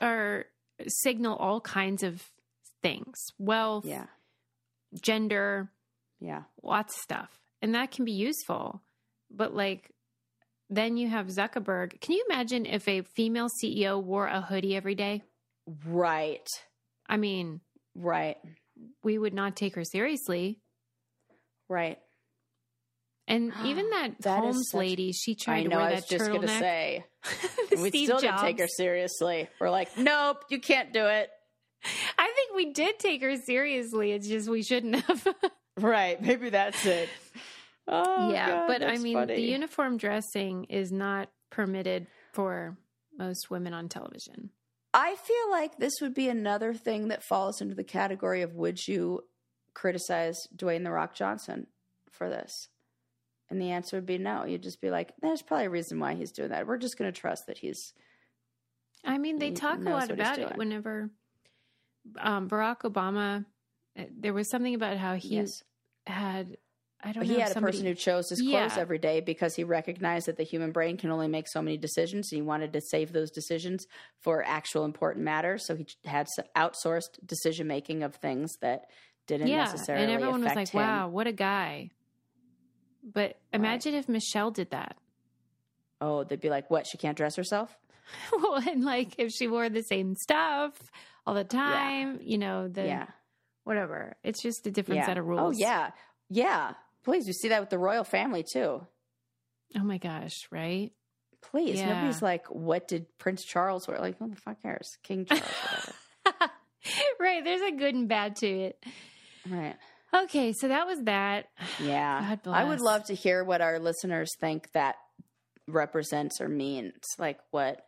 signal all kinds of things. Wealth. Yeah. Gender. Yeah. Lots of stuff. And that can be useful. But like, then you have Zuckerberg. Can you imagine if a female CEO wore a hoodie every day? Right. I mean, right. We would not take her seriously. Right. And even that Holmes lady, she tried to wear that turtleneck. I was just going to say. We still didn't take her seriously. We're like, nope, you can't do it. I think we did take her seriously. It's just we shouldn't have. Right. Maybe that's it. Oh, yeah, God, but I mean, funny. The uniform dressing is not permitted for most women on television. I feel like this would be another thing that falls into the category of, would you criticize Dwayne "The Rock" Johnson for this? And the answer would be no. You'd just be like, there's probably a reason why he's doing that. We're just going to trust that he's... I mean, they talk a lot about it whenever Barack Obama, there was something about how he had... He had a person who chose his clothes every day because he recognized that the human brain can only make so many decisions. And he wanted to save those decisions for actual important matters. So he had outsourced decision making of things that didn't necessarily and everyone was like, him. "Wow, what a guy!" But imagine if Michelle did that. Oh, they'd be like, "What? She can't dress herself?" Well, and like if she wore the same stuff all the time, you know, whatever. It's just a different set of rules. Oh yeah. Please, we see that with the royal family, too. Oh, my gosh, right? Please. Yeah. Nobody's like, what did Prince Charles wear? Like, who the fuck cares? King Charles, whatever. Right. There's a good and bad to it. Right. Okay, so that was that. Yeah. God bless. I would love to hear what our listeners think that represents or means. Like, what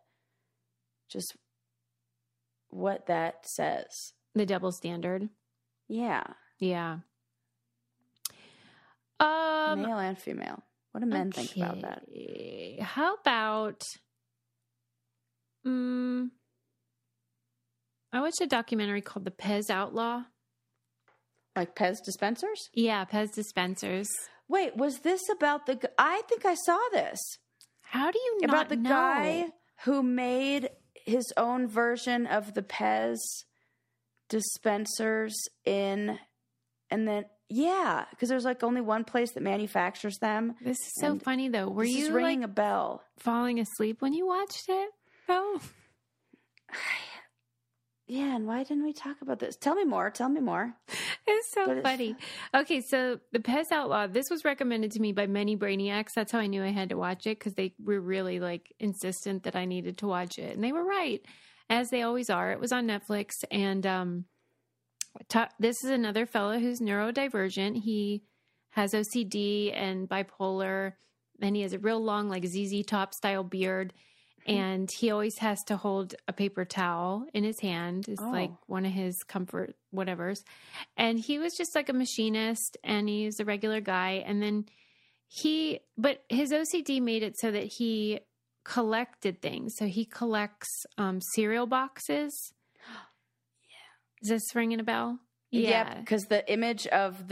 that says. The double standard. Yeah. Yeah. Male and female. What do men think about that? How about I watched a documentary called The Pez Outlaw. Like Pez dispensers? Yeah, Pez dispensers. Wait, was this about I think I saw this. How do you not about the know? Guy who made his own version of the Pez dispensers because there's like only one place that manufactures them. This is so funny though. Were you ringing a bell? Falling asleep when you watched it? Oh, yeah. And why didn't we talk about this? Tell me more. It's so funny. Okay, so the Pez Outlaw. This was recommended to me by many brainiacs. That's how I knew I had to watch it, because they were really like insistent that I needed to watch it, and they were right, as they always are. It was on Netflix, and this is another fellow who's neurodivergent. He has OCD and bipolar, and he has a real long, like ZZ Top style beard. And he always has to hold a paper towel in his hand. It's like one of his comfort whatevers. And he was just like a machinist, and he's a regular guy. And then but his OCD made it so that he collected things. So he collects cereal boxes. Is this ringing a bell? Yeah, because the image of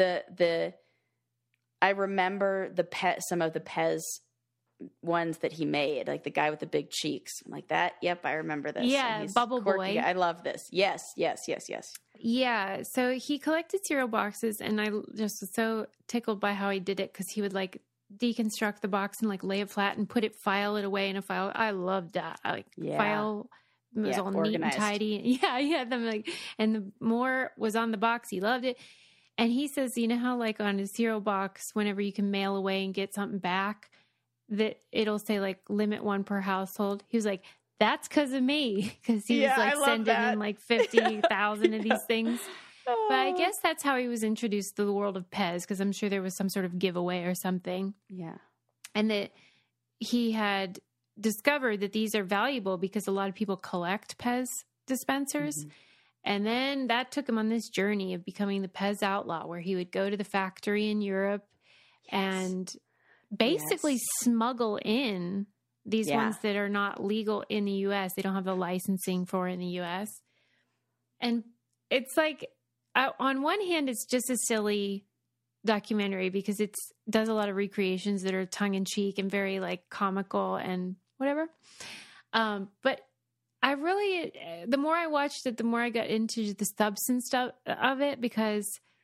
I remember some of the Pez ones that he made, like the guy with the big cheeks. I'm like, that. Yep, I remember this. Yeah, Bubble Boy. I love this. Yes. Yeah, so he collected cereal boxes, and I just was so tickled by how he did it, because he would like deconstruct the box and like lay it flat and file it away in a file. I loved that. I file was all organized. neat and tidy. Yeah, he had them like, and the more was on the box, he loved it. And he says, you know how like on a cereal box, whenever you can mail away and get something back, that it'll say like limit 1 per household. He was like, that's because of me. Because he was like sending in like 50,000 of these things. But I guess that's how he was introduced to the world of Pez, because I'm sure there was some sort of giveaway or something. Yeah. And that he had discovered that these are valuable because a lot of people collect Pez dispensers. Mm-hmm. And then that took him on this journey of becoming the Pez outlaw, where he would go to the factory in Europe and basically smuggle in these ones that are not legal in the U.S. They don't have the licensing for in the U.S. And it's like, on one hand, it's just a silly documentary because it does a lot of recreations that are tongue-in-cheek and very like comical and whatever. But I really, the more I watched it, the more I got into the substance stuff of it, because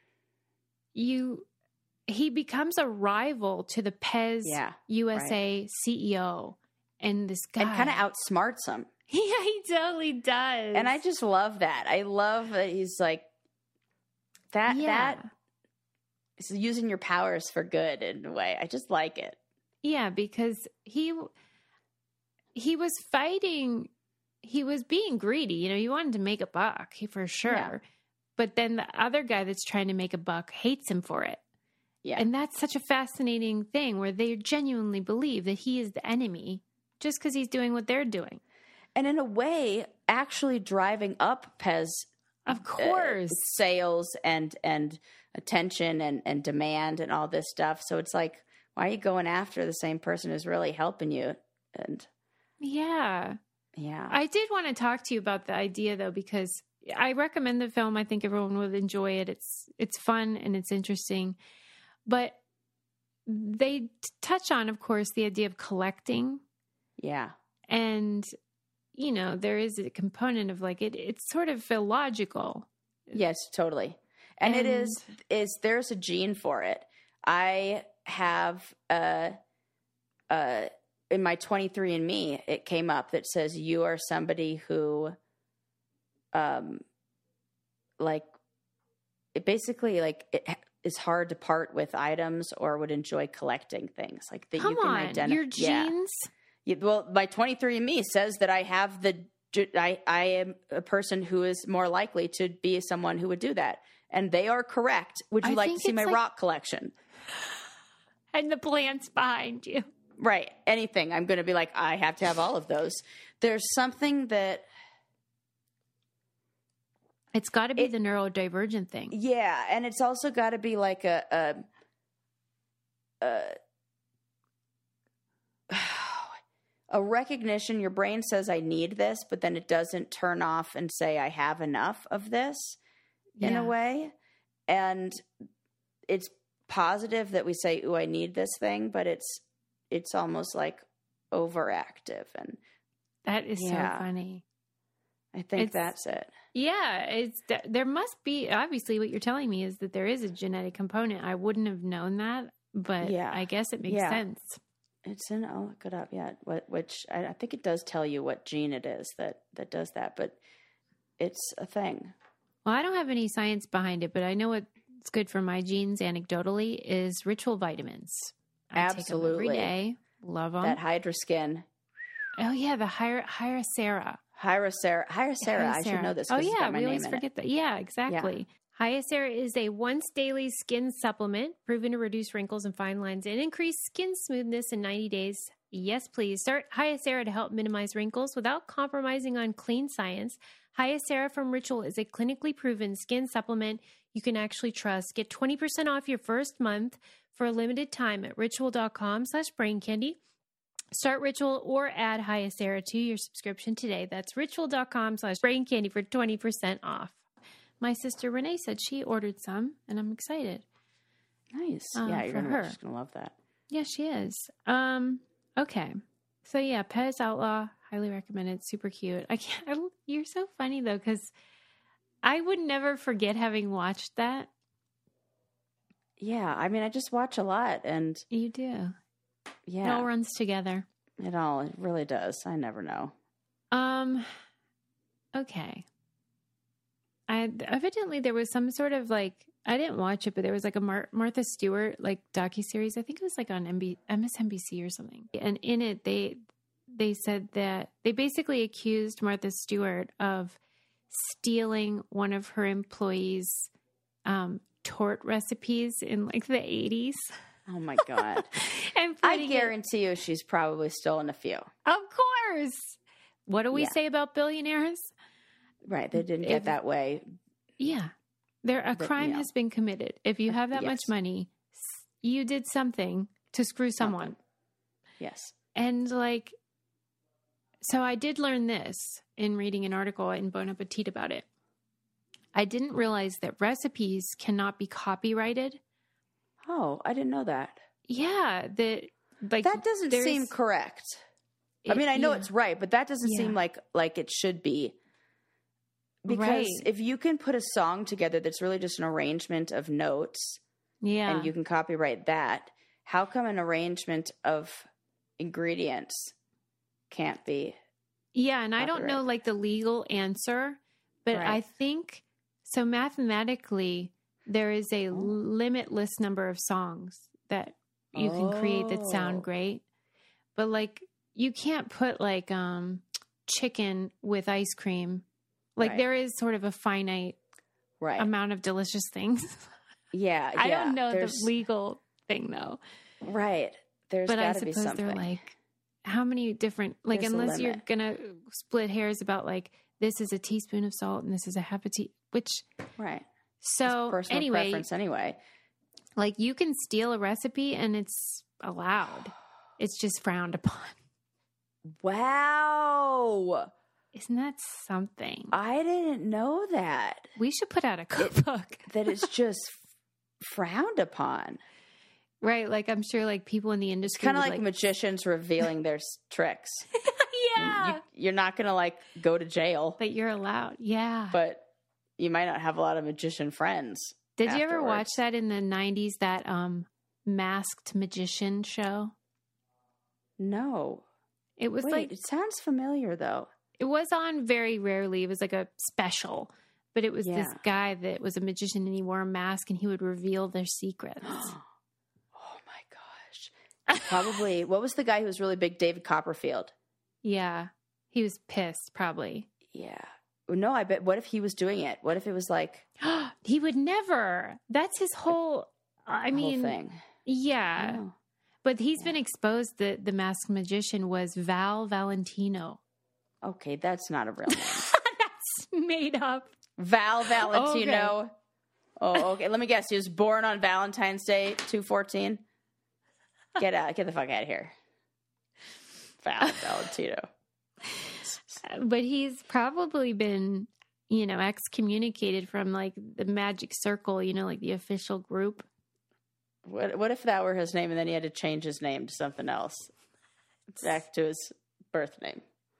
he becomes a rival to the Pez USA CEO, and this guy, and kind of outsmarts him. Yeah, he totally does. And I just love that. I love that he's like that. Yeah. That is using your powers for good in a way. I just like it. Yeah, because he was fighting. He was being greedy. You know, he wanted to make a buck for sure. Yeah. But then the other guy that's trying to make a buck hates him for it. Yeah. And that's such a fascinating thing where they genuinely believe that he is the enemy just because he's doing what they're doing. And in a way, actually driving up Pez, of course, sales and attention and demand and all this stuff. So it's like, why are you going after the same person who's really helping you? And yeah. I did want to talk to you about the idea, though, because I recommend the film. I think everyone would enjoy it. It's fun and it's interesting. But they touch on, of course, the idea of collecting. Yeah. And, you know, there is a component of like, it's sort of illogical. Yes, totally. And it is there's a gene for it. I have in my 23andMe, it came up that says you are somebody who, like, it basically like it is hard to part with items or would enjoy collecting things like that. Come you can identify your genes. Yeah, well, my 23andMe says that I have I am a person who is more likely to be someone who would do that, and they are correct. Would you like to see my rock collection? And the plants behind you. Right. Anything. I'm going to be like, I have to have all of those. There's something that... It's got to be the neurodivergent thing. Yeah. And it's also got to be like a recognition. Your brain says, I need this, but then it doesn't turn off and say, I have enough of this in a way. And it's positive that we say, ooh, I need this thing, but it's almost like overactive. And that is so funny. I think that's it. Yeah. There must be, obviously what you're telling me is that there is a genetic component. I wouldn't have known that, but I guess it makes sense. It's I'll look it up. Yeah. Which I think it does tell you what gene it is that does that, but it's a thing. Well, I don't have any science behind it, but I know what's good for my genes anecdotally is Ritual vitamins. I Absolutely. take them every day. Love them. That Hydra Skin. Oh, yeah. The Hyacera. Hyacera. I should know this. Oh, yeah. We always forget that. Yeah, exactly. Yeah. Hyacera is a once daily skin supplement proven to reduce wrinkles and fine lines and increase skin smoothness in 90 days. Yes, please. Start Hyacera to help minimize wrinkles without compromising on clean science. Hyacera from Ritual is a clinically proven skin supplement you can actually trust. Get 20% off your first month for a limited time at ritual.com/braincandy. Start Ritual or add Hyacera to your subscription today. That's ritual.com/braincandy for 20% off. My sister Renee said she ordered some, and I'm excited. Nice. Yeah, she's going to love that. Yeah, she is. Okay. So yeah, Pez Outlaw, highly recommended. Super cute. You're so funny though, because I would never forget having watched that. Yeah, I mean, I just watch a lot, and You do. yeah, It all runs together. it really does. I never know. Okay. Evidently there was some sort of like, I didn't watch it, but there was like a Martha Stewart like docuseries. I think it was like on MSNBC or something. And in it, they said that they basically accused Martha Stewart of stealing one of her employees' tort recipes in like the 80s. Oh my God. And I guarantee you she's probably stolen a few. Of course. What do we say about billionaires? Right. They didn't get that way. Yeah. A crime has been committed. If you have that much money, you did something to screw someone. Yes. And like, so I did learn this in reading an article in Bon Appetit about it. I didn't realize that recipes cannot be copyrighted. Oh, I didn't know that. Yeah. That doesn't seem correct. I mean, I know it's right, but that doesn't seem like it should be. Because if you can put a song together that's really just an arrangement of notes, and you can copyright that, how come an arrangement of ingredients can't be? Yeah, and I don't know like the legal answer, but I think so mathematically there is a limitless number of songs that you can create that sound great. But like you can't put like chicken with ice cream. Like there is sort of a finite amount of delicious things. Yeah. I don't know the legal thing though. Right. But I suppose they're like, how many different, like, unless you're going to split hairs about like, this is a teaspoon of salt and this is a half a which. Right. So personal preference anyway. Like you can steal a recipe and it's allowed. It's just frowned upon. Wow. Isn't that something? I didn't know that. We should put out a cookbook. That it's just frowned upon. Right. Like I'm sure like people in the industry. It's kind of like magicians revealing their tricks. Yeah. You're not going to like go to jail. But you're allowed. Yeah. But you might not have a lot of magician friends. Did you ever watch that in the 90s, that Masked Magician show? No. It was it sounds familiar though. It was on very rarely. It was like a special, but it was this guy that was a magician and he wore a mask and he would reveal their secrets. Oh my gosh. Probably, what was the guy who was really big? David Copperfield. Yeah. He was pissed, probably. Yeah. No, I bet. What if he was doing it? What if it was like. He would never. That's his whole, whole thing. Yeah. Oh. But he's been exposed that the masked magician was Val Valentino. Okay, that's not a real name. That's made up. Val Valentino. Oh, okay. Let me guess. He was born on Valentine's Day, 2/14. Get the fuck out of here. Val Valentino. But he's probably been, excommunicated from like the magic circle, like the official group. What if that were his name and then he had to change his name to something else? Back to his birth name.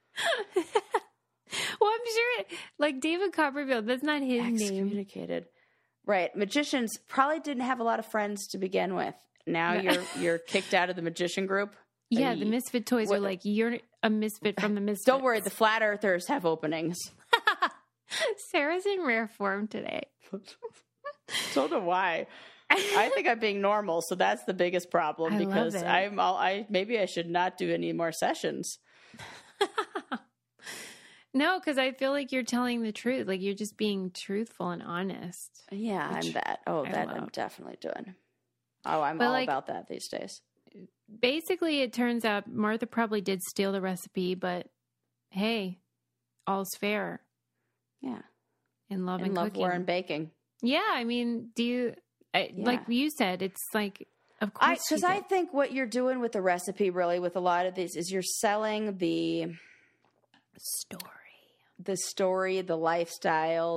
Well, I'm sure like David Copperfield, that's not his name. Excommunicated. Right. Magicians probably didn't have a lot of friends to begin with. Now you're kicked out of the magician group. Yeah, the Misfit Toys are like, you're a misfit from the Misfits. Don't worry, the flat earthers have openings. Sarah's in rare form today. Don't know why. I think I'm being normal, so that's the biggest problem because maybe I should not do any more sessions. No, because I feel like you're telling the truth. Like you're just being truthful and honest. Yeah, I'm that. Oh, that I'm definitely doing. Oh, I'm all about that these days. Basically, it turns out Martha probably did steal the recipe, but hey, all's fair. Yeah. In love and cooking. War, and baking. Yeah, I mean, like you said, it's like, of course. Because I think what you're doing with the recipe, really, with a lot of these, is you're selling the story, the lifestyle,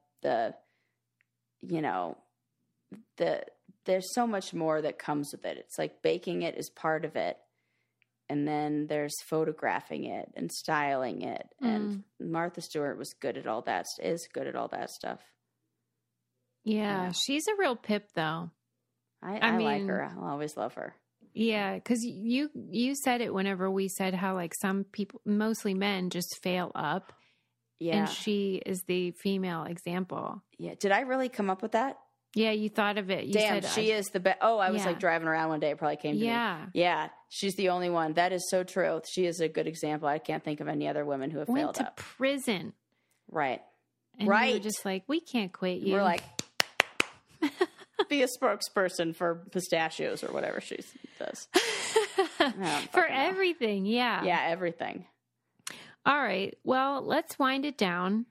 there's so much more that comes with it. It's like baking it is part of it. And then there's photographing it and styling it. And Martha Stewart is good at all that stuff. Yeah, she's a real pip, though. I mean, like her. I'll always love her. Yeah, because you said it whenever we said how like some people, mostly men, just fail up. Yeah. And she is the female example. Yeah. Did I really come up with that? Yeah, you thought of it. You Damn, said, she is the best. Oh, I was like driving around one day. It probably came to me. Yeah, she's the only one. That is so true. She is a good example. I can't think of any other women who have failed up. Went to prison. Right. And we were just like, we can't quit you. We're like, be a spokesperson for pistachios or whatever she does. For everything, yeah. Yeah, everything. All right. Well, let's wind it down.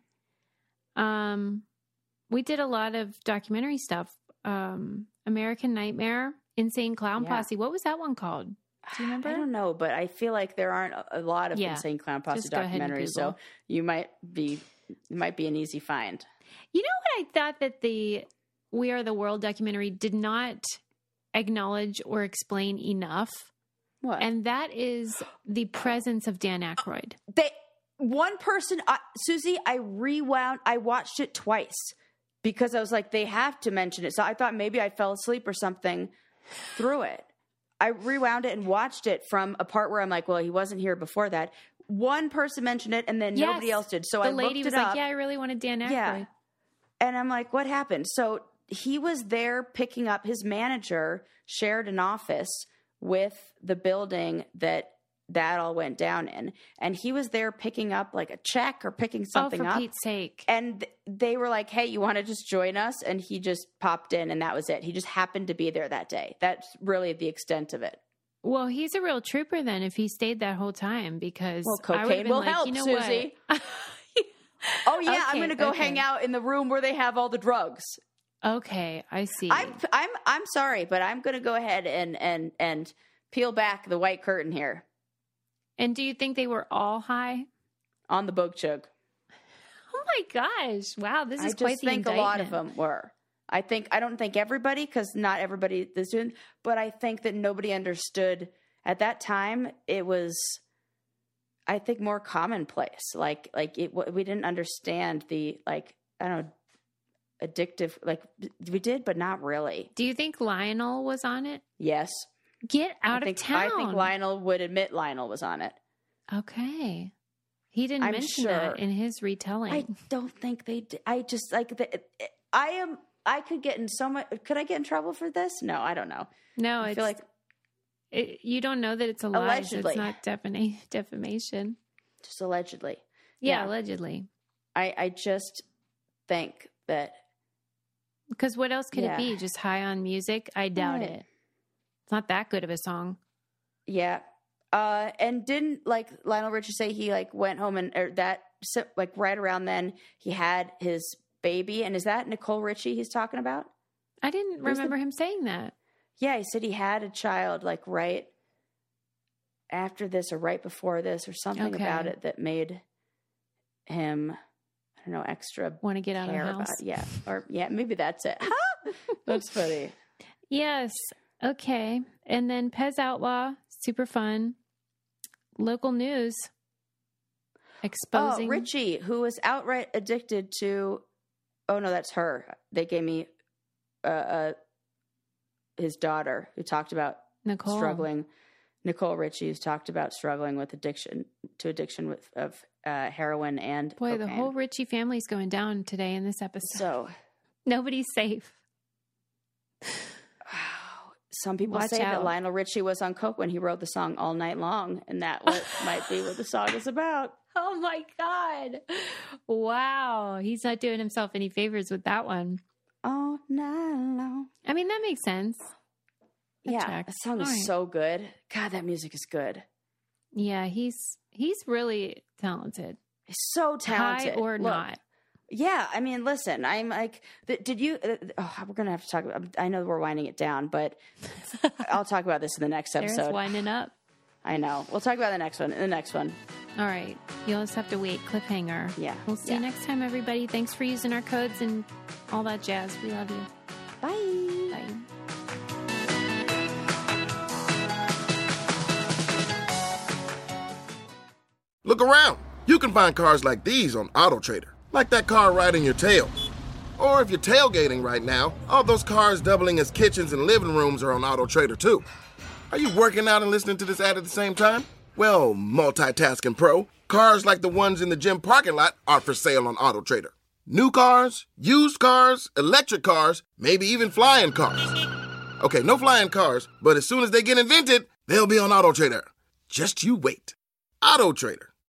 We did a lot of documentary stuff. American Nightmare, Insane Clown Posse. What was that one called? Do you remember? I don't know, but I feel like there aren't a lot of Insane Clown Posse documentaries, so you might be an easy find. You know what I thought that the We Are the World documentary did not acknowledge or explain enough? What? And that is the presence of Dan Aykroyd. One person, Susie, I watched it twice because I was like, they have to mention it. So I thought maybe I fell asleep or something through it. I rewound it and watched it from a part where I'm like, well, he wasn't here before that. One person mentioned it and then nobody else did. So I looked it up. The lady was like, yeah, I really wanted Dan Aykroyd. Yeah. And I'm like, what happened? So he was there picking up, his manager shared an office with the building that all went down in. And he was there picking up like a check or picking something up. For Pete's sake. And they were like, hey, you want to just join us? And he just popped in and that was it. He just happened to be there that day. That's really the extent of it. Well, he's a real trooper then if he stayed that whole time because cocaine will help, you know, Susie. Oh yeah, okay, I'm going to go hang out in the room where they have all the drugs. Okay, I see. I'm sorry, but I'm going to go ahead and peel back the white curtain here. And do you think they were all high? On the Bogue Chug. Oh my gosh. Wow, this is quite the indictment. I just think a lot of them were. I don't think everybody, because not everybody is doing, but I think that nobody understood at that time. It was, I think, more commonplace. We didn't understand the, like, I don't know, addictive, like we did, but not really. Do you think Lionel was on it? Yes. Get out of town. I think Lionel would admit Lionel was on it. Okay. He didn't mention that in his retelling. I don't think they did. I just like I could get in so much. Could I get in trouble for this? No, I don't know. No, I feel like you don't know that it's a lie. Allegedly. So it's not defamation. Just allegedly. Yeah, allegedly. I just think that. Because what else could it be? Just high on music? I doubt it. It's not that good of a song. Yeah. And didn't Lionel Richie say he went home right around then he had his baby? And is that Nicole Richie he's talking about? I didn't remember him saying that. Yeah, he said he had a child right after this or right before this or something about it that made him, I don't know, extra want to get out of the house. Yeah. Or maybe that's it. That's funny. Yes. Okay. And then Pez Outlaw, super fun. Local news exposing Richie, who was outright addicted to. Oh no, that's her. They gave me his daughter who talked about struggling. Nicole Richie, who's talked about struggling with addiction of heroin and cocaine. The whole Richie family's going down today in this episode. So nobody's safe. Some people say that Lionel Richie was on coke when he wrote the song All Night Long, and that might be what the song is about. Oh, my God. Wow. He's not doing himself any favors with that one. All night long. I mean, that makes sense. That song is so good. God, that music is good. Yeah, he's really talented. He's so talented. High or not. Yeah, I mean, listen, I'm like, did you, we're going to have to talk about, I know we're winding it down, but I'll talk about this in the next episode. Sarah's winding up. I know. We'll talk about the next one. All right. You'll just have to wait. Cliffhanger. Yeah. We'll see you next time, everybody. Thanks for using our codes and all that jazz. We love you. Bye. Bye. Look around. You can find cars like these on AutoTrader. Like that car riding your tail. Or if you're tailgating right now, all those cars doubling as kitchens and living rooms are on AutoTrader too. Are you working out and listening to this ad at the same time? Well, multitasking pro, cars like the ones in the gym parking lot are for sale on AutoTrader. New cars, used cars, electric cars, maybe even flying cars. Okay, no flying cars, but as soon as they get invented, they'll be on AutoTrader. Just you wait. AutoTrader.